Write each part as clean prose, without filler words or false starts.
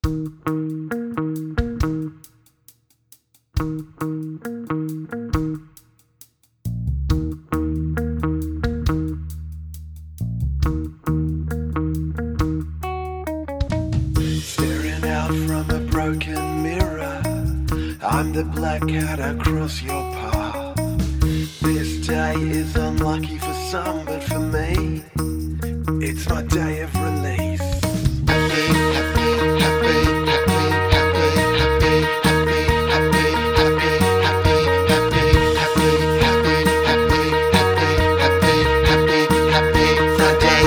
Staring out from a broken mirror, I'm the black cat across your path. This day is unlucky for some, but for me, it's my day of release. Happy, happy, happy, happy, happy, happy, happy, happy, happy, happy, happy, happy, happy, happy, happy, happy, Friday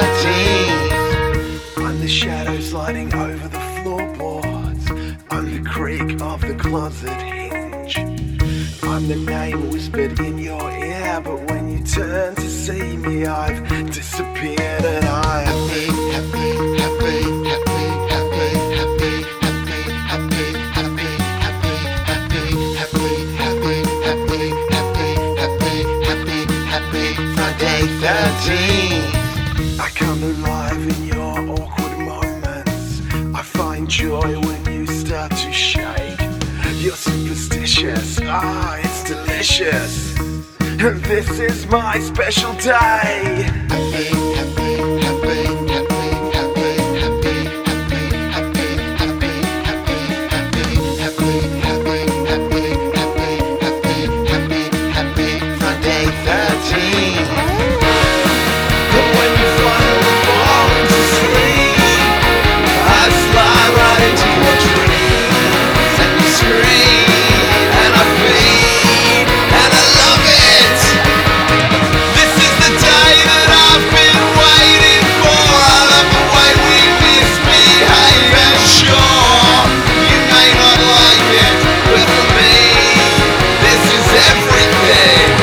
13th. I'm the shadow sliding over the floorboards. I'm the creak of the closet hinge. I'm the name whispered in your ear, but when you turn to see me, I've disappeared. And I'm happy, happy, happy, happy, happy, happy, happy, happy, happy, happy, happy, happy, happy, happy, happy, happy, happy, Friday 13th. I come alive in your awkward moments. I find joy when you start to shake. You're superstitious, it's delicious. This is my special day. Happy, happy, happy, happy, happy, happy, happy, happy, happy, happy, happy, happy, happy, happy, happy, happy, happy, Friday 13th. But when you finally fall into sleep, I slide right into your dreams, and you scream, and I feed, and I love it. This is the day that I've been waiting for. I love the way we misbehave, and sure, you may not like it, but for me, this is everything.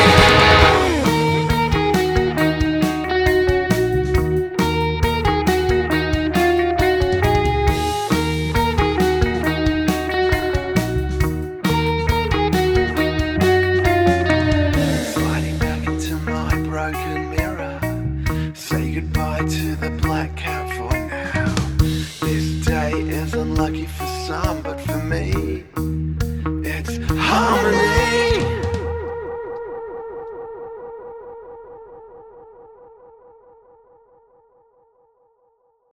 Sliding back into my broken mirror, say goodbye to the black cat for now. This day is unlucky for some, but for me,